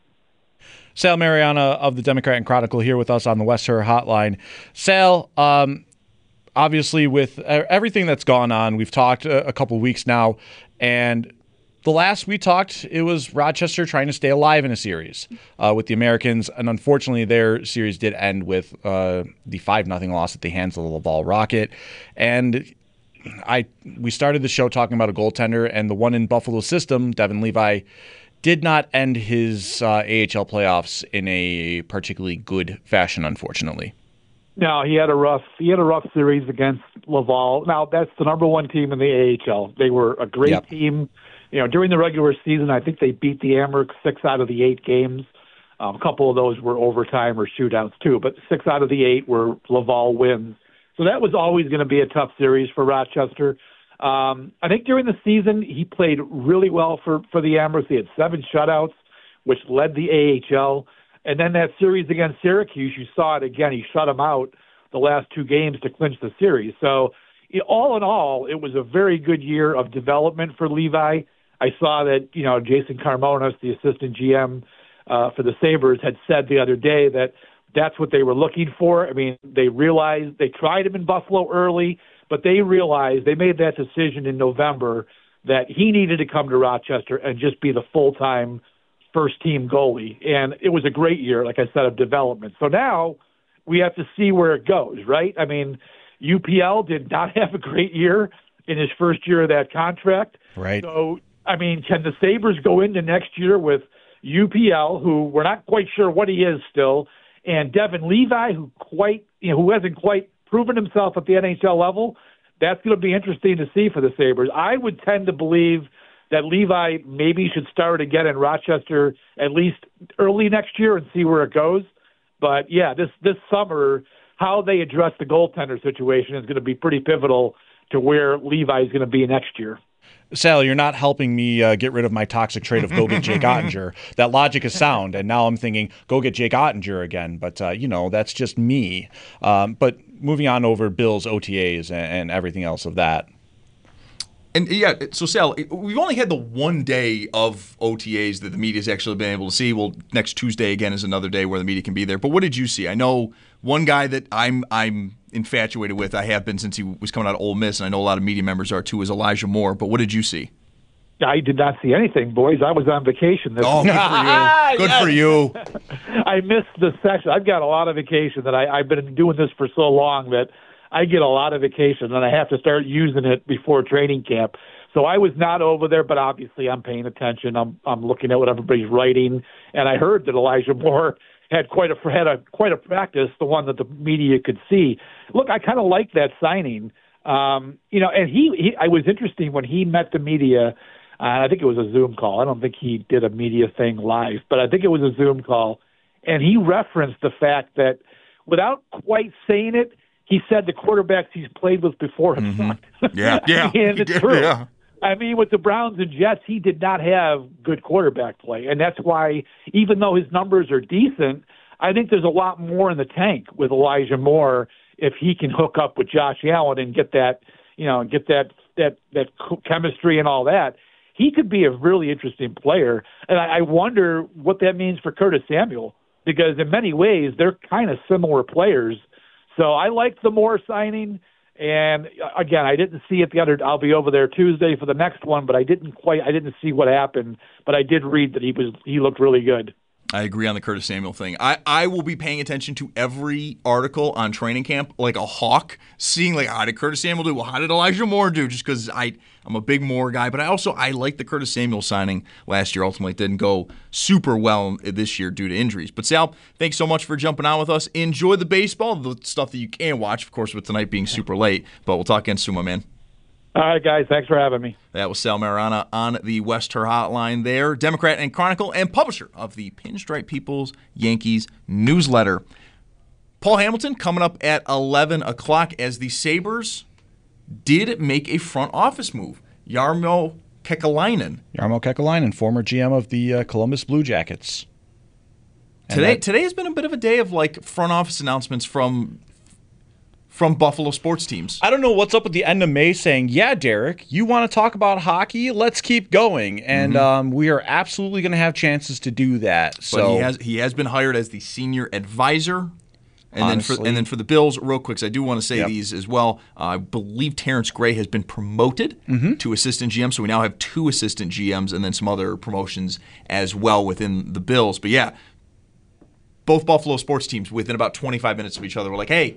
[SPEAKER 8] Sal Mariana of the Democrat and Chronicle here with us on the West Her Hotline. Sal, obviously, with everything that's gone on, we've talked a couple weeks now, and the last we talked, it was Rochester trying to stay alive in a series with the Americans, and unfortunately, their series did end with the 5-0 loss at the hands of the Laval Rocket. And we started the show talking about a goaltender, and the one in Buffalo system, Devin Levi, did not end his AHL playoffs in a particularly good fashion, unfortunately.
[SPEAKER 12] No, he had a rough series against Laval. Now, that's the number 1 team in the AHL. They were a great team. During the regular season, I think they beat the Amherst 6 out of the 8 games. A couple of those were overtime or shootouts, too, but 6 out of the 8 were Laval wins. So that was always going to be a tough series for Rochester. I think during the season, he played really well for the Amherst. He had 7 shutouts, which led the AHL. And then that series against Syracuse, you saw it again. He shut them out the last 2 games to clinch the series. So all in all, it was a very good year of development for Levi. I saw that, Jason Carmonas, the assistant GM for the Sabres, had said the other day that that's what they were looking for. I mean, they realized they tried him in Buffalo early, but they realized they made that decision in November that he needed to come to Rochester and just be the full-time first-team goalie. And it was a great year, like I said, of development. So now we have to see where it goes, right? I mean, UPL did not have a great year in his first year of that contract.
[SPEAKER 8] Right.
[SPEAKER 12] So, I mean, can the Sabres go into next year with UPL, who we're not quite sure what he is still, and Devin Levi, who hasn't quite proven himself at the NHL level? That's going to be interesting to see for the Sabres. I would tend to believe that Levi maybe should start again in Rochester at least early next year and see where it goes. But, yeah, this summer, how they address the goaltender situation is going to be pretty pivotal to where Levi is going to be next year.
[SPEAKER 8] Sal, you're not helping me get rid of my toxic trait of go get Jake Ottinger. That logic is sound, and now I'm thinking go get Jake Ottinger again. But, that's just me. But moving on over Bill's OTAs and everything else of that.
[SPEAKER 7] And yeah, so Sal, we've only had the 1 day of OTAs that the media's actually been able to see. Well, next Tuesday again is another day where the media can be there. But what did you see? I know one guy that I'm infatuated with, I have been since he was coming out of Ole Miss, and I know a lot of media members are too, is Elijah Moore. But what did you see?
[SPEAKER 12] I did not see anything, boys. I was on vacation this week.
[SPEAKER 7] Good for you.
[SPEAKER 12] I missed the session. I've got a lot of vacation that I've been doing this for so long that I get a lot of vacation, and I have to start using it before training camp. So I was not over there, but obviously I'm paying attention. I'm looking at what everybody's writing, and I heard that Elijah Moore had quite a practice, the one that the media could see. Look, I kind of like that signing. And I was interesting when he met the media. I think it was a Zoom call. I don't think he did a media thing live, but I think it was a Zoom call. And he referenced the fact that without quite saying it, he said the quarterbacks he's played with before have sucked.
[SPEAKER 7] Yeah.
[SPEAKER 12] And it's true.
[SPEAKER 7] Yeah.
[SPEAKER 12] I mean, with the Browns and Jets, he did not have good quarterback play. And that's why, even though his numbers are decent, I think there's a lot more in the tank with Elijah Moore if he can hook up with Josh Allen and get that chemistry and all that. He could be a really interesting player. And I wonder what that means for Curtis Samuel, because in many ways they're kind of similar players. So I like the Moore signing. And again, I didn't see it the other. I'll be over there Tuesday for the next one, but I didn't see what happened. But I did read that he looked really good.
[SPEAKER 7] I agree on the Curtis Samuel thing. I will be paying attention to every article on training camp like a hawk, seeing like, how did Curtis Samuel do? Well, how did Elijah Moore do? Just because I'm a big Moore guy. But I like the Curtis Samuel signing last year. Ultimately, it didn't go super well this year due to injuries. But Sal, thanks so much for jumping on with us. Enjoy the baseball, the stuff that you can watch, of course, with tonight being super late. But we'll talk again soon, my man.
[SPEAKER 12] All right, guys. Thanks for having me.
[SPEAKER 7] That was Sal Marana on the West Her Hotline there, Democrat and Chronicle and publisher of the Pinstripe People's Yankees newsletter. Paul Hamilton coming up at 11 o'clock as the Sabres did make a front office move. Jarmo Kekalainen, former GM of the Columbus Blue Jackets. Today has been a bit of a day of like front office announcements from Buffalo sports teams.
[SPEAKER 8] I don't know what's up with the end of May saying, yeah, Derek, you want to talk about hockey? Let's keep going. And we are absolutely going to have chances to do that.
[SPEAKER 7] But he has been hired as the senior advisor. And then for the Bills, real quick, so I do want to say these as well. I believe Terrence Gray has been promoted to assistant GM, so we now have 2 assistant GMs and then some other promotions as well within the Bills. But yeah, both Buffalo sports teams within about 25 minutes of each other were like, hey,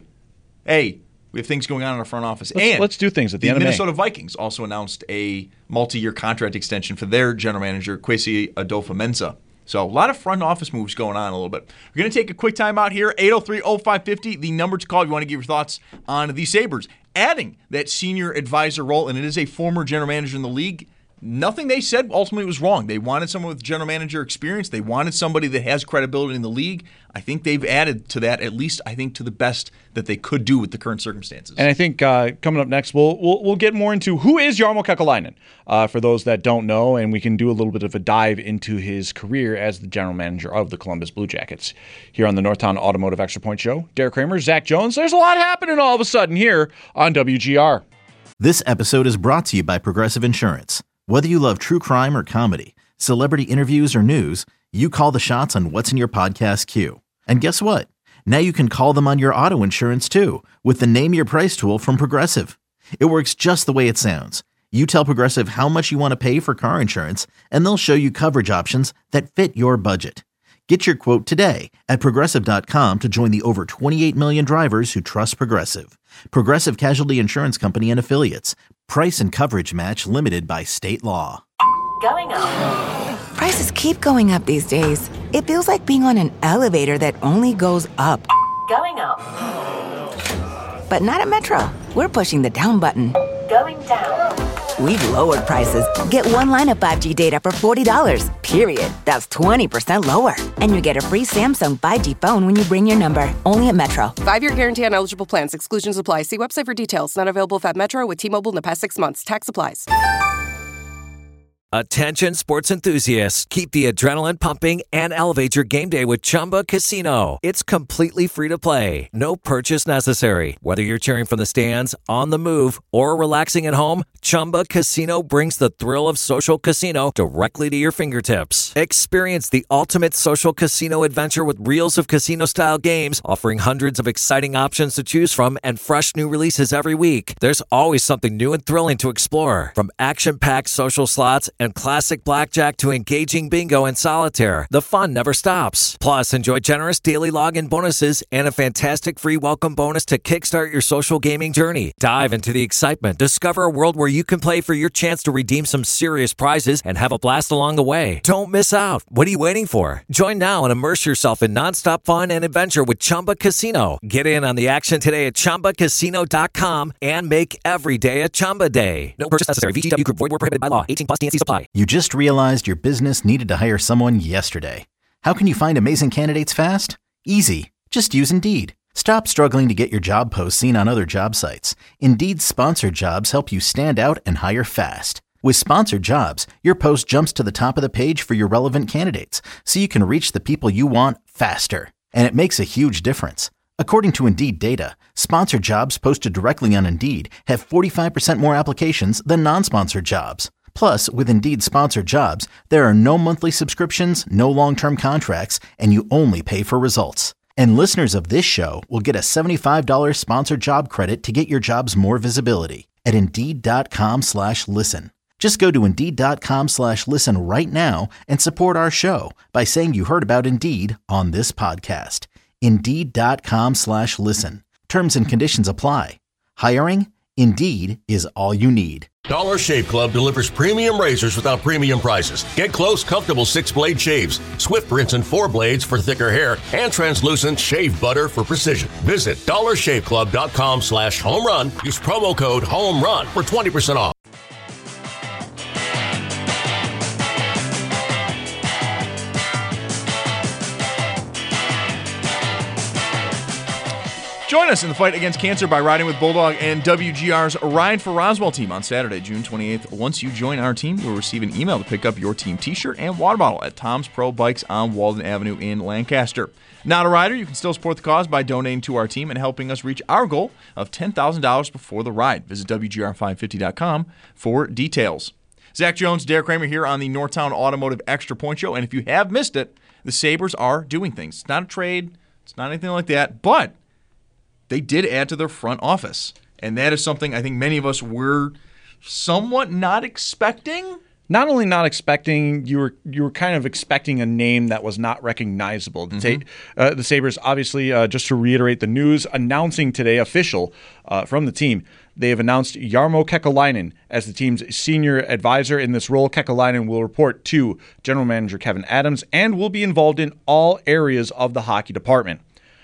[SPEAKER 7] we have things going on in our front office.
[SPEAKER 8] Let's do things at the end of May.
[SPEAKER 7] The Minnesota Vikings also announced a multi-year contract extension for their general manager, Kwesi Adolfo-Mensah. So a lot of front office moves going on a little bit. We're going to take a quick time out here, 803-0550, the number to call if you want to give your thoughts on the Sabres. Adding that senior advisor role, and it is a former general manager in the league, nothing they said ultimately was wrong. They wanted someone with general manager experience. They wanted somebody that has credibility in the league. I think they've added to that, at least I think to the best that they could do with the current circumstances.
[SPEAKER 8] And I think coming up next, we'll get more into who is Jarmo Kekalainen, for those that don't know, and we can do a little bit of a dive into his career as the general manager of the Columbus Blue Jackets. Here on the Northtown Automotive Extra Point Show, Derek Kramer, Zach Jones. There's a lot happening all of a sudden here on WGR.
[SPEAKER 1] This episode is brought to you by Progressive Insurance. Whether you love true crime or comedy, celebrity interviews or news, you call the shots on what's in your podcast queue. And guess what? Now you can call them on your auto insurance too with the Name Your Price tool from Progressive. It works just the way it sounds. You tell Progressive how much you want to pay for car insurance, and they'll show you coverage options that fit your budget. Get your quote today at Progressive.com to join the over 28 million drivers who trust Progressive. Progressive Casualty Insurance Company and Affiliates. Price and coverage match limited by state law.
[SPEAKER 2] Going up.
[SPEAKER 3] Prices keep going up these days. It feels like being on an elevator that only goes up.
[SPEAKER 2] Going up.
[SPEAKER 3] But not at Metro. We're pushing the down button.
[SPEAKER 2] Going down.
[SPEAKER 3] We've lowered prices. Get one line of 5G data for $40, period. That's 20% lower. And you get a free Samsung 5G phone when you bring your number. Only at Metro.
[SPEAKER 4] 5-year guarantee on eligible plans. Exclusions apply. See website for details. Not available at Metro with T-Mobile in the past 6 months. Tax applies.
[SPEAKER 13] Attention sports enthusiasts. Keep the adrenaline pumping and elevate your game day with Chumba Casino. It's completely free to play. No purchase necessary. Whether you're cheering from the stands, on the move, or relaxing at home, Chumba Casino brings the thrill of social casino directly to your fingertips. Experience the ultimate social casino adventure with reels of casino-style games, offering hundreds of exciting options to choose from and fresh new releases every week. There's always something new and thrilling to explore, from action-packed social slots and and classic blackjack to engaging bingo and solitaire, the fun never stops. Plus, enjoy generous daily login bonuses and a fantastic free welcome bonus to kickstart your social gaming journey. Dive into the excitement. Discover a world where you can play for your chance to redeem some serious prizes and have a blast along the way. Don't miss out. What are you waiting for? Join now and immerse yourself in nonstop fun and adventure with Chumba Casino. Get in on the action today at ChumbaCasino.com and make every day a Chumba day. No purchase necessary. VGW Group. Void where prohibited by law. 18 plus TNCs apply.
[SPEAKER 1] You just realized your business needed to hire someone yesterday. How can you find amazing candidates fast? Easy. Just use Indeed. Stop struggling to get your job posts seen on other job sites. Indeed's sponsored jobs help you stand out and hire fast. With sponsored jobs, your post jumps to the top of the page for your relevant candidates, so you can reach the people you want faster. And it makes a huge difference. According to Indeed data, sponsored jobs posted directly on Indeed have 45% more applications than non-sponsored jobs. Plus, with Indeed sponsored jobs, there are no monthly subscriptions, no long-term contracts, and you only pay for results. And listeners of this show will get a $75 sponsored job credit to get your jobs more visibility at Indeed.com/listen. Just go to Indeed.com/listen right now and support our show by saying you heard about Indeed on this podcast. Indeed.com/listen. Terms and conditions apply. Hiring? Indeed is all you need.
[SPEAKER 5] Dollar Shave Club delivers premium razors without premium prices. Get close, comfortable 6-blade shaves, swift rinse and 4 blades for thicker hair, and translucent shave butter for precision. Visit dollarshaveclub.com/home-run. Use promo code HOME-RUN for 20% off.
[SPEAKER 7] Join us in the fight against cancer by riding with Bulldog and WGR's Ride for Roswell team on Saturday, June 28th. Once you join our team, you'll receive an email to pick up your team t-shirt and water bottle at Tom's Pro Bikes on Walden Avenue in Lancaster. Not a rider, you can still support the cause by donating to our team and helping us reach our goal of $10,000 before the ride. Visit WGR550.com for details. Zach Jones, Derek Kramer here on the Northtown Automotive Extra Point Show. And if you have missed it, the Sabres are doing things. It's not a trade. It's not anything like that. But they did add to their front office, and that is something I think many of us were somewhat not expecting.
[SPEAKER 8] Not only not expecting, you were kind of expecting a name that was not recognizable. The Sabres, obviously, just to reiterate the news, announcing today, official from the team, they have announced Jarmo Kekalainen as the team's senior advisor in this role. Kekalainen will report to General Manager Kevin Adams and will be involved in all areas of the hockey department.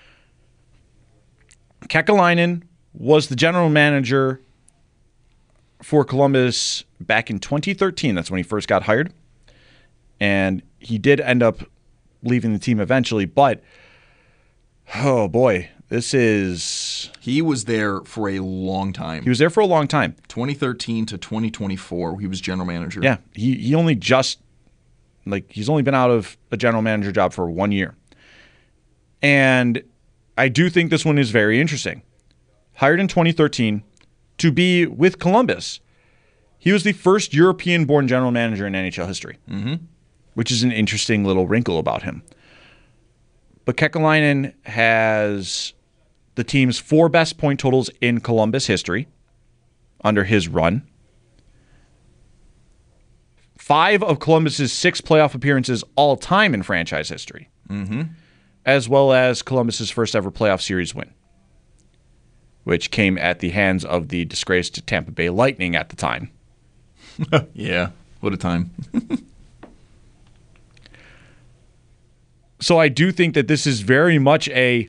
[SPEAKER 8] Kekalainen was the general manager for Columbus back in 2013. That's when he first got hired. And he did end up leaving the team eventually. But, oh boy, he was there for a long time.
[SPEAKER 7] 2013 to 2024, he was general manager.
[SPEAKER 8] Yeah, he only he's only been out of a general manager job for 1 year. And I do think this one is very interesting. Hired in 2013 to be with Columbus. He was the first European-born general manager in NHL history, which is an interesting little wrinkle about him. But Kekalainen has the team's 4 best point totals in Columbus history under his run. 5 of Columbus's 6 playoff appearances all time in franchise history. As well as Columbus's first ever playoff series win, which came at the hands of the disgraced Tampa Bay Lightning at the time.
[SPEAKER 7] Yeah, what a time.
[SPEAKER 8] So I do think that this is very much if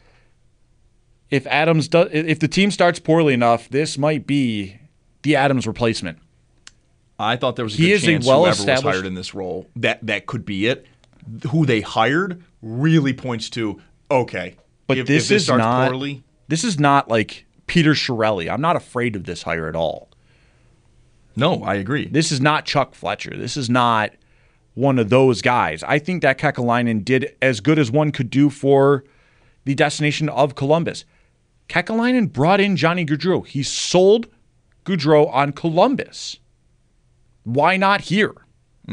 [SPEAKER 8] the team starts poorly enough, this might be the Adams replacement.
[SPEAKER 7] I thought there was a good chance whoever was hired in this role, that could be it. Who they hired really points to, okay,
[SPEAKER 8] but if this starts poorly. This is not like Peter Chiarelli. I'm not afraid of this hire at all.
[SPEAKER 7] No, I agree.
[SPEAKER 8] This is not Chuck Fletcher. This is not one of those guys. I think that Kekalainen did as good as one could do for the destination of Columbus. Kekalainen brought in Johnny Gaudreau. He sold Gaudreau on Columbus. Why not here?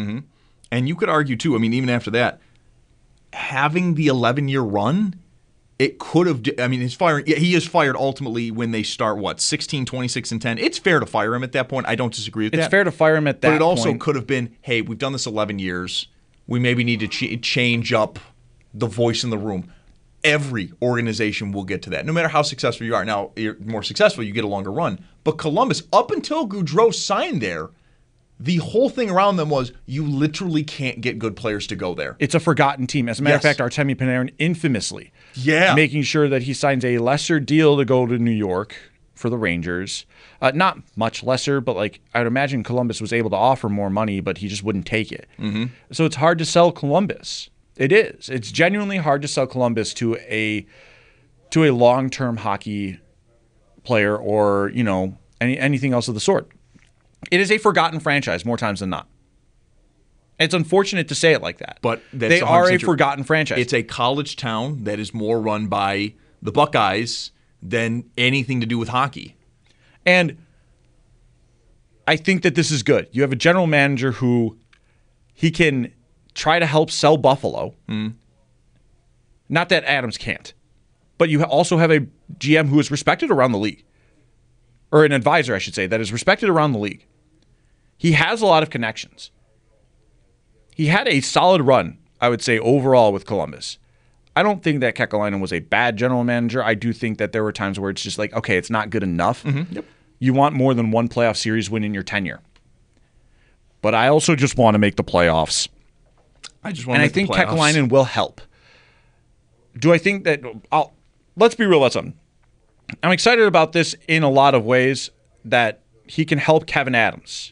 [SPEAKER 7] And you could argue, too, I mean, even after that, having the 11-year run it could have. I mean, he's firing. Yeah, he is fired ultimately when they start 16, 26, and 10. It's fair to fire him at that point. I don't disagree with that.
[SPEAKER 8] It's fair to fire him at that point.
[SPEAKER 7] But it also could have been, hey, we've done this 11 years. We maybe need to change up the voice in the room. Every organization will get to that, no matter how successful you are. Now, you're more successful, you get a longer run. But Columbus, up until Gaudreau signed there, the whole thing around them was you literally can't get good players to go there.
[SPEAKER 8] It's a forgotten team. As a matter of fact, Artemi Panarin infamously making sure that he signs a lesser deal to go to New York for the Rangers. Not much lesser, but like I'd imagine Columbus was able to offer more money, but he just wouldn't take it. Mm-hmm. So it's hard to sell Columbus. It is. It's genuinely hard to sell Columbus to a long-term hockey player or, anything else of the sort. It is a forgotten franchise more times than not. It's unfortunate to say it like that.
[SPEAKER 7] But
[SPEAKER 8] they are a forgotten franchise.
[SPEAKER 7] It's a college town that is more run by the Buckeyes than anything to do with hockey.
[SPEAKER 8] And I think that this is good. You have a general manager who he can try to help sell Buffalo. Mm. Not that Adams can't. But you also have a GM who is respected around the league. Or an advisor, I should say, that is respected around the league. He has a lot of connections. He had a solid run, I would say, overall with Columbus. I don't think that Kekalainen was a bad general manager. I do think that there were times where it's just like, okay, it's not good enough. Mm-hmm. Yep. You want more than one playoff series win in your tenure. But I also just want to make the playoffs.
[SPEAKER 7] I think
[SPEAKER 8] Kekalainen will help. Do I think that... let's be real about something. I'm excited about this in a lot of ways that he can help Kevyn Adams.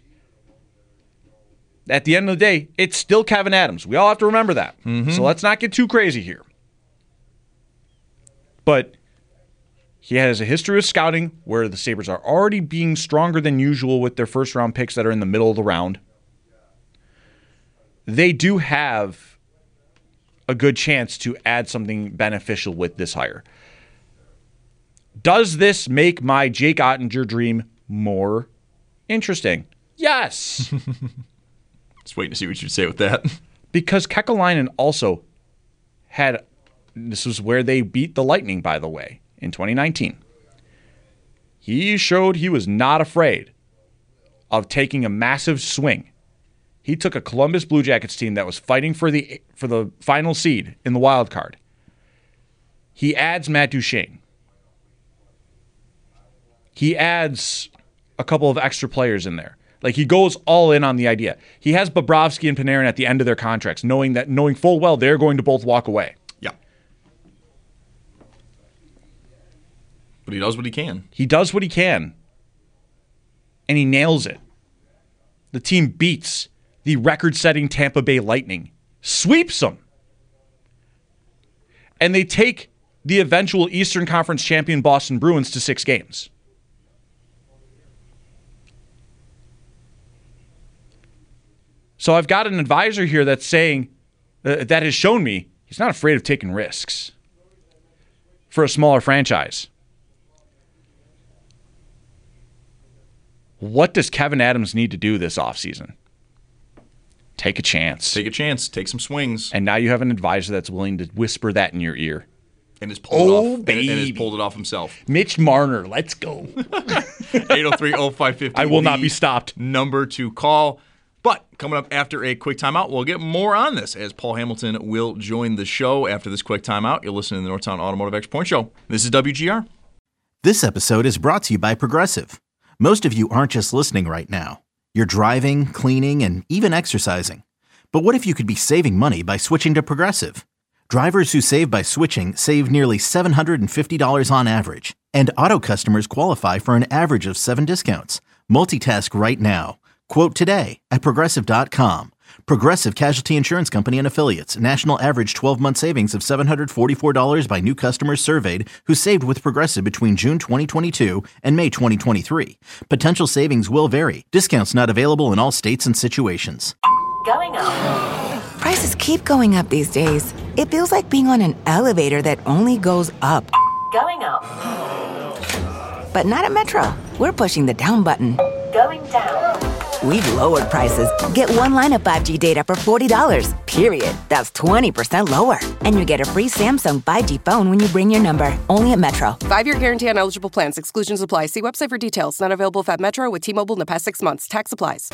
[SPEAKER 8] At the end of the day, it's still Kevyn Adams. We all have to remember that. Mm-hmm. So let's not get too crazy here. But he has a history of scouting where the Sabres are already being stronger than usual with their first-round picks that are in the middle of the round. They do have a good chance to add something beneficial with this hire. Does this make my Jake Oettinger dream more interesting? Yes.
[SPEAKER 7] Just waiting to see what you'd say with that.
[SPEAKER 8] Because Kekalainen also had, this was where they beat the Lightning, by the way, in 2019. He showed he was not afraid of taking a massive swing. He took a Columbus Blue Jackets team that was fighting for the final seed in the wild card. He adds Matt Duchene. He adds a couple of extra players in there. Like, he goes all in on the idea. He has Bobrovsky and Panarin at the end of their contracts, knowing full well they're going to both walk away.
[SPEAKER 7] Yeah. But he does what he can.
[SPEAKER 8] He does what he can. And he nails it. The team beats the record-setting Tampa Bay Lightning. Sweeps them. And they take the eventual Eastern Conference champion Boston Bruins to 6 games. So I've got an advisor here that's saying, that has shown me he's not afraid of taking risks for a smaller franchise. What does Kevyn Adams need to do this offseason? Take a chance.
[SPEAKER 7] Take a chance. Take some swings.
[SPEAKER 8] And now you have an advisor that's willing to whisper that in your ear.
[SPEAKER 7] And has pulled it off himself.
[SPEAKER 8] Mitch Marner, let's go.
[SPEAKER 7] 803-0550.
[SPEAKER 8] I will not be stopped.
[SPEAKER 7] Number to call. But coming up after a quick timeout, we'll get more on this as Paul Hamilton will join the show after this quick timeout. You're listening to the Northtown Automotive Extra Point Show. This is WGR.
[SPEAKER 1] This episode is brought to you by Progressive. Most of you aren't just listening right now. You're driving, cleaning, and even exercising. But what if you could be saving money by switching to Progressive? Drivers who save by switching save nearly $750 on average. And auto customers qualify for an average of 7 discounts. Multitask right now. Quote today at Progressive.com. Progressive Casualty Insurance Company and Affiliates. National average 12-month savings of $744 by new customers surveyed who saved with Progressive between June 2022 and May 2023. Potential savings will vary. Discounts not available in all states and situations.
[SPEAKER 2] Going up.
[SPEAKER 3] Prices keep going up these days. It feels like being on an elevator that only goes up.
[SPEAKER 2] Going up.
[SPEAKER 3] But not at Metro. We're pushing the down button.
[SPEAKER 2] Going down.
[SPEAKER 3] we've lowered prices. Get one line of 5G data for $40, period. That's 20% lower. And you get a free Samsung 5G phone when you bring your number. Only at Metro.
[SPEAKER 4] 5-year guarantee on eligible plans. Exclusions apply. See website for details. Not available at Metro with T-Mobile in the past 6 months. Tax applies.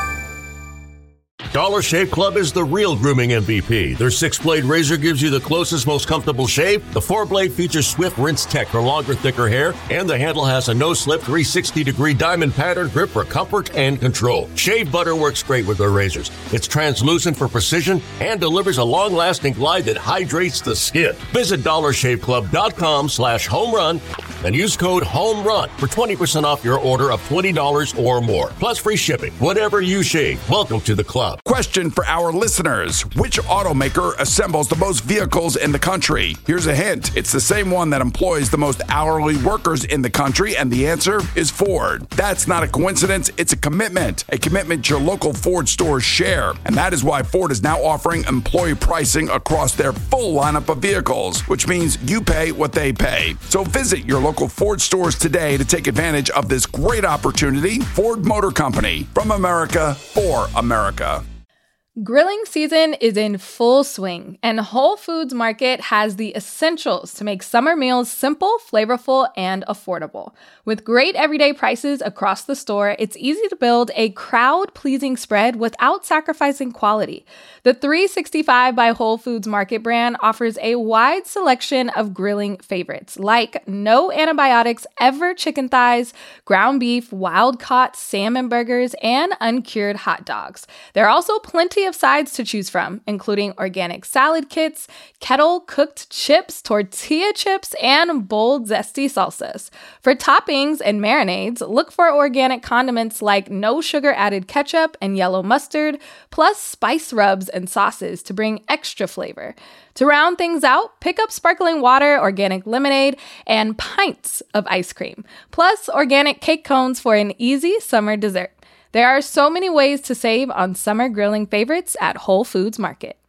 [SPEAKER 5] Dollar Shave Club is the real grooming MVP. Their 6-blade razor gives you the closest, most comfortable shave. The 4-blade features swift rinse tech for longer, thicker hair, and the handle has a no-slip 360-degree diamond pattern grip for comfort and control. Shave butter works great with their razors. It's translucent for precision and delivers a long-lasting glide that hydrates the skin. Visit dollarshaveclub.com/homerun and use code HOMERUN for 20% off your order of $20 or more. Plus free shipping. Whatever you shave, welcome to the club.
[SPEAKER 14] Question for our listeners. Which automaker assembles the most vehicles in the country? Here's a hint. It's the same one that employs the most hourly workers in the country, and the answer is Ford. That's not a coincidence. It's a commitment your local Ford stores share. And that is why Ford is now offering employee pricing across their full lineup of vehicles, which means you pay what they pay. So visit your local Ford stores today to take advantage of this great opportunity. Ford Motor Company, from America for America.
[SPEAKER 15] Grilling season is in full swing, and Whole Foods Market has the essentials to make summer meals simple, flavorful, and affordable. With great everyday prices across the store, it's easy to build a crowd-pleasing spread without sacrificing quality. The 365 by Whole Foods Market brand offers a wide selection of grilling favorites, like no antibiotics ever chicken thighs, ground beef, wild-caught salmon burgers, and uncured hot dogs. There are also plenty of sides to choose from, including organic salad kits, kettle-cooked chips, tortilla chips, and bold, zesty salsas. For toppings and marinades, look for organic condiments like no sugar-added ketchup and yellow mustard, plus spice rubs and sauces to bring extra flavor. To round things out, pick up sparkling water, organic lemonade, and pints of ice cream, plus organic cake cones for an easy summer dessert. There are so many ways to save on summer grilling favorites at Whole Foods Market.